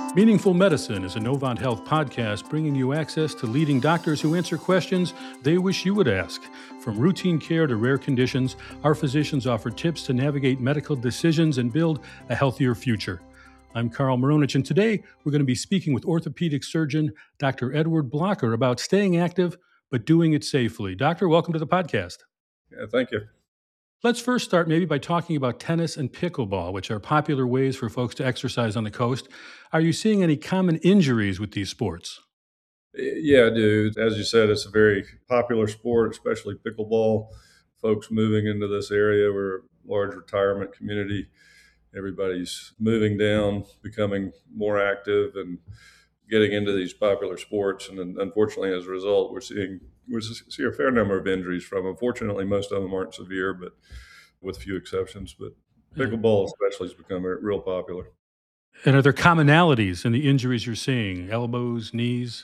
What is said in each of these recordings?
Meaningful Medicine is a Novant Health podcast bringing you access to leading doctors who answer questions they wish you would ask. From routine care to rare conditions, our physicians offer tips to navigate medical decisions and build a healthier future. I'm Carl Maronich, and today we're going to be speaking with orthopedic surgeon Dr. Edward Blocker about staying active but doing it safely. Doctor, welcome to the podcast. Yeah, thank you. Let's first start maybe by talking about tennis and pickleball, which are popular ways for folks to exercise on the coast. Are you seeing any common injuries with these sports? Yeah, I do. As you said, it's a very popular sport, especially pickleball. Folks moving into this area, we're a large retirement community. Everybody's moving down, becoming more active, and getting into these popular sports. And then, unfortunately, as a result, we see a fair number of injuries from them. Fortunately, most of them aren't severe, but with few exceptions. But pickleball especially has become real popular. And are there commonalities in the injuries you're seeing? Elbows, knees?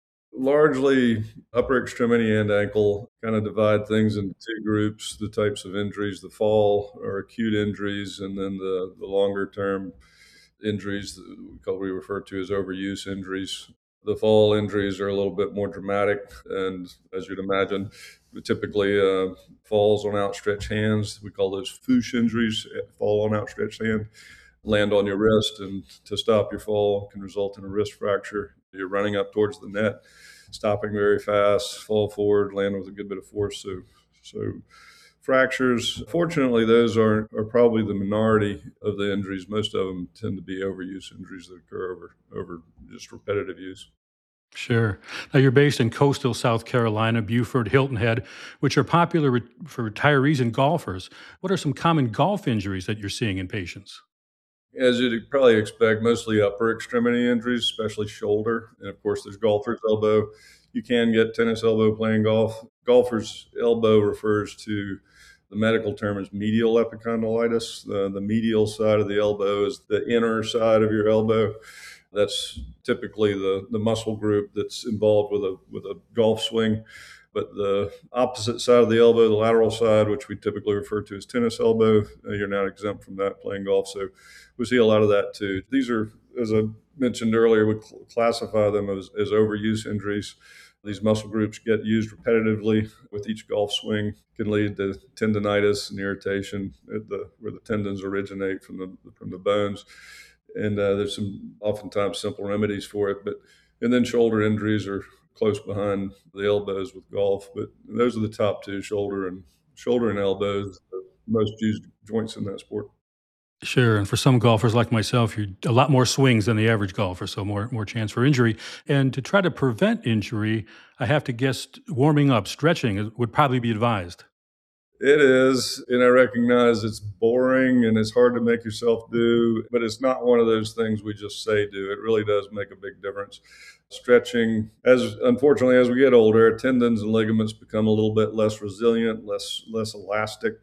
Largely upper extremity and ankle. Kind of divide things into two groups: the types of injuries, the fall or acute injuries, and then the longer term injuries that we refer to as overuse injuries. The fall injuries are a little bit more dramatic, and as you'd imagine, typically falls on outstretched hands. We call those foosh injuries. Fall on outstretched hand, land on your wrist, and to stop your fall can result in a wrist fracture. You're running up towards the net, stopping very fast, fall forward, land with a good bit of force. So fractures, fortunately, those are probably the minority of the injuries. Most of them tend to be overuse injuries that occur over just repetitive use. Sure. Now, you're based in coastal South Carolina, Beaufort, Hilton Head, which are popular for retirees and golfers. What are some common golf injuries that you're seeing in patients? As you'd probably expect, mostly upper extremity injuries, especially shoulder. And of course, there's golfer's elbow. You can get tennis elbow playing golf. Golfer's elbow refers to, the medical term is medial epicondylitis. The medial side of the elbow is the inner side of your elbow. That's typically the muscle group that's involved with a golf swing. But the opposite side of the elbow, the lateral side, which we typically refer to as tennis elbow, you're not exempt from that playing golf. So we see a lot of that too. These are, as I mentioned earlier, we classify them as overuse injuries. These muscle groups get used repetitively with each golf swing, can lead to tendonitis and irritation where the tendons originate from the bones. And there's some oftentimes simple remedies for it. And then shoulder injuries are close behind the elbows with golf. But those are the top two: shoulder and elbows, the most used joints in that sport. Sure. And for some golfers like myself, you're a lot more swings than the average golfer, so more chance for injury. And to try to prevent injury, I have to guess warming up, stretching would probably be advised. It is, and I recognize it's boring and it's hard to make yourself do, but it's not one of those things we just say do. It really does make a big difference. Stretching, as unfortunately as we get older, our tendons and ligaments become a little bit less resilient, less elastic.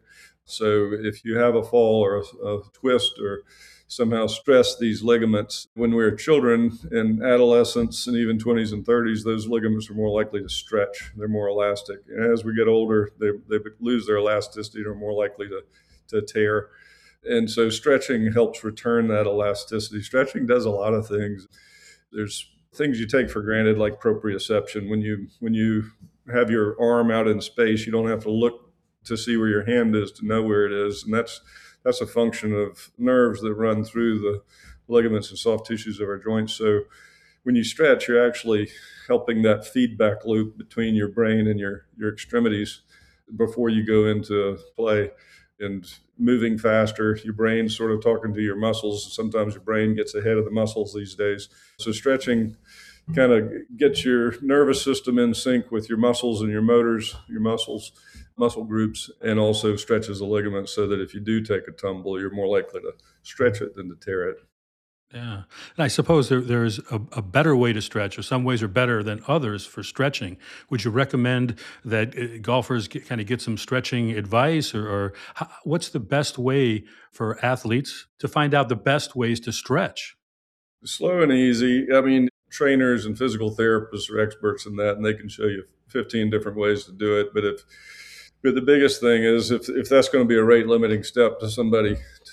So if you have a fall or a twist or somehow stress these ligaments, when we're children and adolescents and even 20s and 30s, those ligaments are more likely to stretch. They're more elastic. And as we get older, they lose their elasticity and are more likely to tear. And so stretching helps return that elasticity. Stretching does a lot of things. There's things you take for granted, like proprioception. When you have your arm out in space, you don't have to look to see where your hand is to know where it is. And that's a function of nerves that run through the ligaments and soft tissues of our joints. So when you stretch, you're actually helping that feedback loop between your brain and your extremities before you go into play. And moving faster, your brain's sort of talking to your muscles. Sometimes your brain gets ahead of the muscles these days. So stretching kind of gets your nervous system in sync with your muscles and your motors, your muscle groups, and also stretches the ligaments so that if you do take a tumble, you're more likely to stretch it than to tear it. Yeah. And I suppose there's a better way to stretch, or some ways are better than others for stretching. Would you recommend that golfers kind of get some stretching advice, or what's the best way for athletes to find out the best ways to stretch? Slow and easy. I mean, trainers and physical therapists are experts in that, and they can show you 15 different ways to do it. But the biggest thing is if that's going to be a rate limiting step to somebody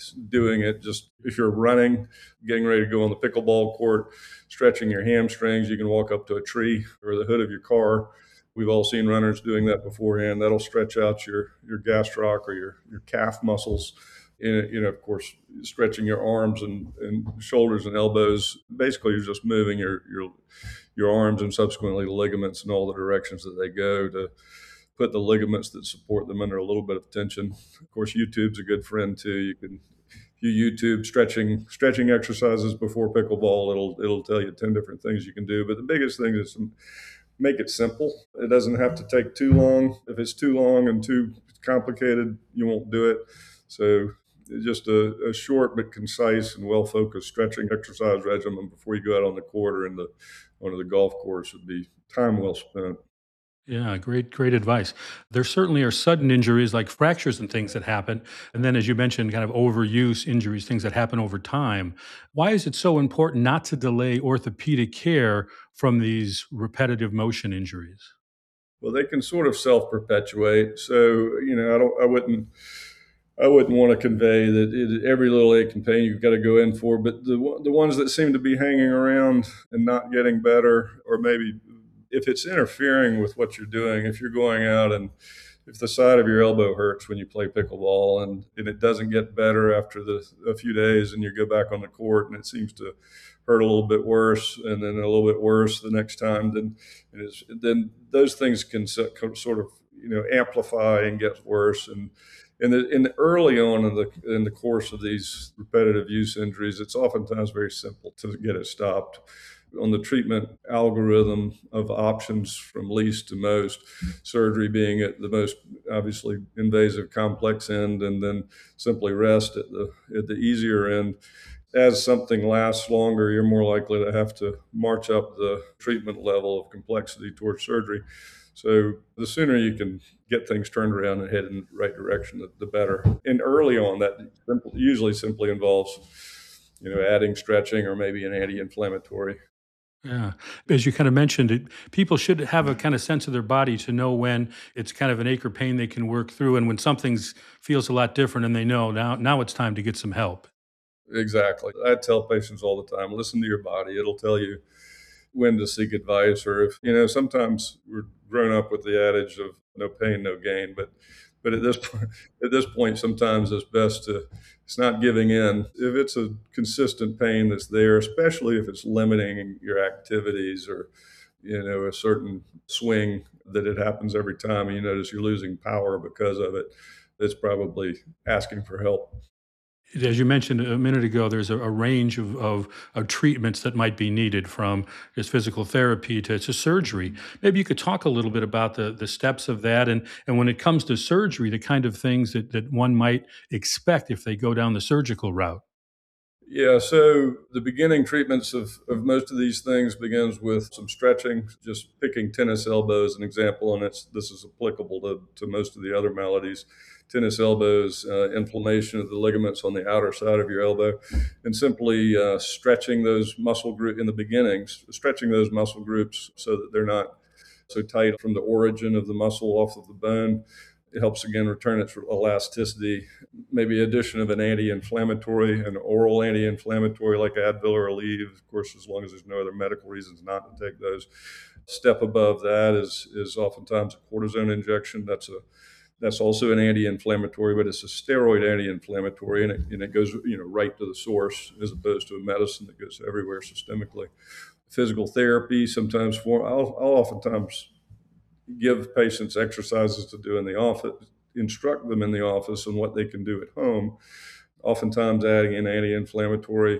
doing it. Just if you're running, getting ready to go on the pickleball court, stretching your hamstrings, you can walk up to a tree or the hood of your car. We've all seen runners doing that beforehand. That'll stretch out your gastroc or your calf muscles. And, of course, stretching your arms and shoulders and elbows. Basically, you're just moving your arms and subsequently the ligaments in all the directions that they go to put the ligaments that support them under a little bit of tension. Of course, YouTube's a good friend too. If you YouTube stretching exercises before pickleball, it'll tell you 10 different things you can do. But the biggest thing is to make it simple. It doesn't have to take too long. If it's too long and too complicated, you won't do it. So just a short but concise and well-focused stretching exercise regimen before you go out on the court or onto the golf course would be time well spent. Yeah, great advice. There certainly are sudden injuries like fractures and things that happen. And then, as you mentioned, kind of overuse injuries, things that happen over time. Why is it so important not to delay orthopedic care from these repetitive motion injuries? Well, they can sort of self-perpetuate. So, I wouldn't want to convey that every little ache and pain you've got to go in for, but the ones that seem to be hanging around and not getting better, or maybe if it's interfering with what you're doing, if you're going out and if the side of your elbow hurts when you play pickleball and it doesn't get better after a few days and you go back on the court and it seems to hurt a little bit worse and then a little bit worse the next time, then those things can sort of amplify and get worse. And in the early on in the course of these repetitive use injuries, it's oftentimes very simple to get it stopped. On the treatment algorithm of options from least to most, surgery being at the most obviously invasive, complex end, and then simply rest at the easier end. As something lasts longer, you're more likely to have to march up the treatment level of complexity towards surgery. So the sooner you can get things turned around and head in the right direction, the better. And early on, that usually simply involves, adding stretching or maybe an anti-inflammatory. Yeah. As you kind of mentioned it, people should have a kind of sense of their body to know when it's kind of an ache or pain they can work through and when something feels a lot different and they know now it's time to get some help. Exactly. I tell patients all the time, listen to your body. It'll tell you when to seek advice, or if, sometimes we're grown up with the adage of no pain, no gain, but at this point, sometimes it's not giving in. If it's a consistent pain that's there, especially if it's limiting your activities or, a certain swing that it happens every time and you notice you're losing power because of it, it's probably asking for help. As you mentioned a minute ago, there's a range of treatments that might be needed, from just physical therapy to surgery. Maybe you could talk a little bit about the steps of that, and when it comes to surgery, the kind of things that one might expect if they go down the surgical route. Yeah, so the beginning treatments of most of these things begins with some stretching, just picking tennis elbow as an example, and this is applicable to most of the other maladies. Tennis elbows, inflammation of the ligaments on the outer side of your elbow, and simply stretching those muscle groups in the beginning, stretching those muscle groups so that they're not so tight from the origin of the muscle off of the bone. It helps, again, return its elasticity. Maybe addition of an anti-inflammatory, an oral anti-inflammatory like Advil or Aleve, of course, as long as there's no other medical reasons not to take those. Step above that is oftentimes a cortisone injection. That's also an anti-inflammatory, but it's a steroid anti-inflammatory, and it goes right to the source as opposed to a medicine that goes everywhere systemically. Physical therapy, sometimes I'll oftentimes give patients exercises to do in the office, instruct them in the office on what they can do at home, oftentimes adding an anti-inflammatory,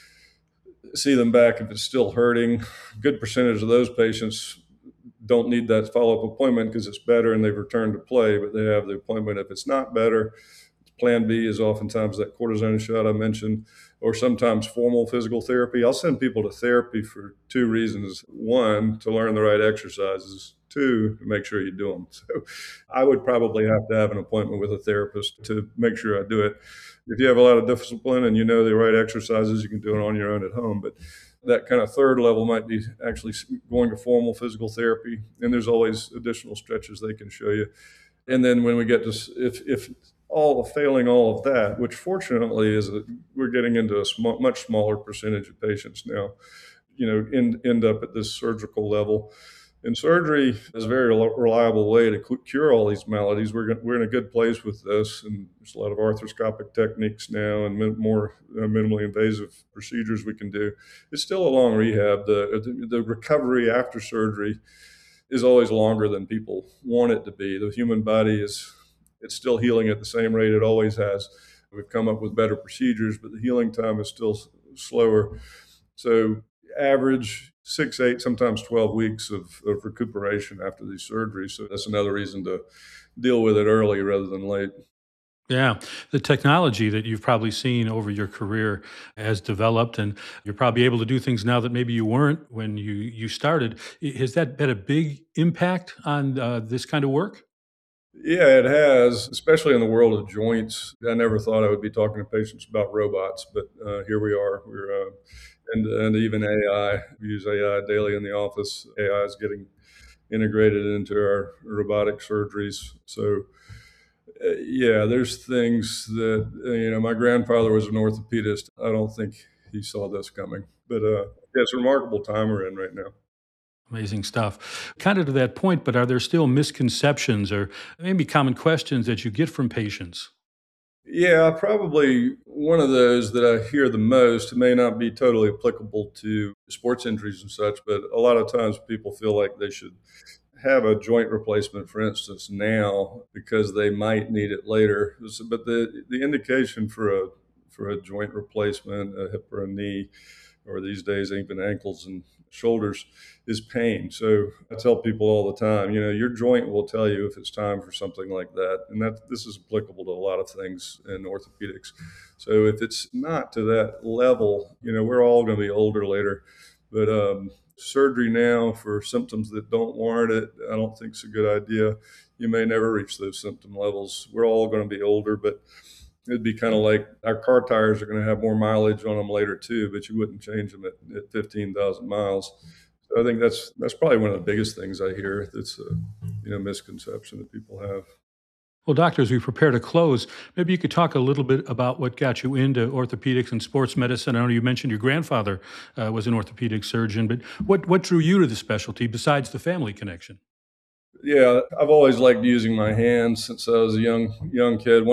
see them back if it's still hurting. Good percentage of those patients don't need that follow-up appointment because it's better and they've returned to play, but they have the appointment if it's not better. Plan B is oftentimes that cortisone shot I mentioned, or sometimes formal physical therapy. I'll send people to therapy for two reasons. One, to learn the right exercises. Two, to make sure you do them. So I would probably have to have an appointment with a therapist to make sure I do it. If you have a lot of discipline and you know the right exercises, you can do it on your own at home. But that kind of third level might be actually going to formal physical therapy. And there's always additional stretches they can show you. And then when we get to, if failing all of that, which fortunately we're getting into a much smaller percentage of patients now, end up at this surgical level. And surgery is a very reliable way to cure all these maladies. We're in a good place with this, and there's a lot of arthroscopic techniques now and more minimally invasive procedures we can do. It's still a long rehab. The recovery after surgery is always longer than people want it to be. The human body it's still healing at the same rate it always has. We've come up with better procedures, but the healing time is still slower. So average 6, 8, sometimes 12 weeks of recuperation after these surgeries. So that's another reason to deal with it early rather than late. Yeah, the technology that you've probably seen over your career has developed, and you're probably able to do things now that maybe you weren't when you started. Has that been a big impact on this kind of work? Yeah, it has, especially in the world of joints. I never thought I would be talking to patients about robots, but here we are. And even AI. We use AI daily in the office. AI is getting integrated into our robotic surgeries. So, yeah, there's things that, my grandfather was an orthopedist. I don't think he saw this coming. But yeah, it's a remarkable time we're in right now. Amazing stuff. Kind of to that point, but are there still misconceptions or maybe common questions that you get from patients? Yeah, probably one of those that I hear the most. It may not be totally applicable to sports injuries and such, but a lot of times people feel like they should have a joint replacement, for instance, now because they might need it later. But the indication for a joint replacement, a hip or a knee, or these days even ankles and shoulders, is pain. So I tell people all the time, your joint will tell you if it's time for something like that. And this is applicable to a lot of things in orthopedics. So if it's not to that level, we're all going to be older later. But surgery now for symptoms that don't warrant it, I don't think is a good idea. You may never reach those symptom levels. We're all going to be older, but it'd be kind of like our car tires are going to have more mileage on them later too, but you wouldn't change them at 15,000 miles. So I think that's probably one of the biggest things I hear. That's a misconception that people have. Well, doctor, as we prepare to close, maybe you could talk a little bit about what got you into orthopedics and sports medicine. I know you mentioned your grandfather was an orthopedic surgeon, but what drew you to the specialty besides the family connection? Yeah, I've always liked using my hands since I was a young kid.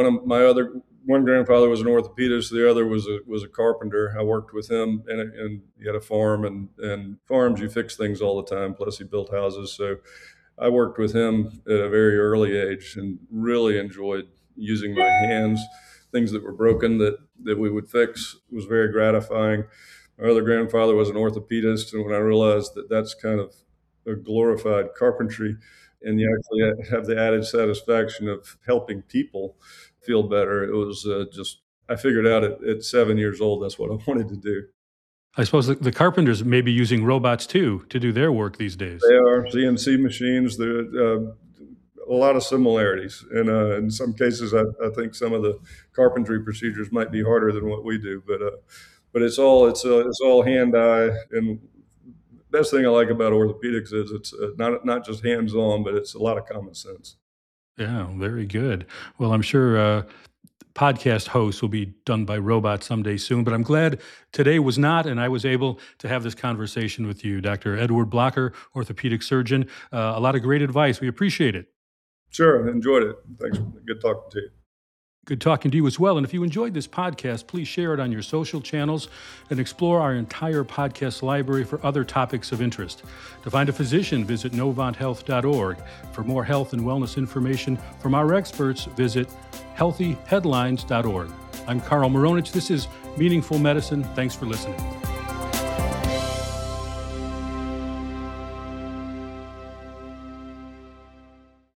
One grandfather was an orthopedist, the other was a carpenter. I worked with him, and he had a farm, and farms you fix things all the time. Plus, he built houses, so I worked with him at a very early age and really enjoyed using my hands. Things that were broken that we would fix was very gratifying. My other grandfather was an orthopedist, and when I realized that that's kind of a glorified carpentry, and you actually have the added satisfaction of helping people feel better, it was I figured out at 7 years old that's what I wanted to do. I suppose the carpenters may be using robots too to do their work these days. They are CNC machines. There a lot of similarities, and in some cases, I think some of the carpentry procedures might be harder than what we do. But it's all hand-eye, and best thing I like about orthopedics is it's not just hands-on, but it's a lot of common sense. Yeah, very good. Well, I'm sure podcast hosts will be done by robots someday soon, but I'm glad today was not, and I was able to have this conversation with you, Dr. Edward Blocker, orthopedic surgeon. A lot of great advice. We appreciate it. Sure, I enjoyed it. Thanks. Good talking to you. Good talking to you as well. And if you enjoyed this podcast, please share it on your social channels and explore our entire podcast library for other topics of interest. To find a physician, visit novanthealth.org. For more health and wellness information from our experts, visit healthyheadlines.org. I'm Carl Moronich. This is Meaningful Medicine. Thanks for listening.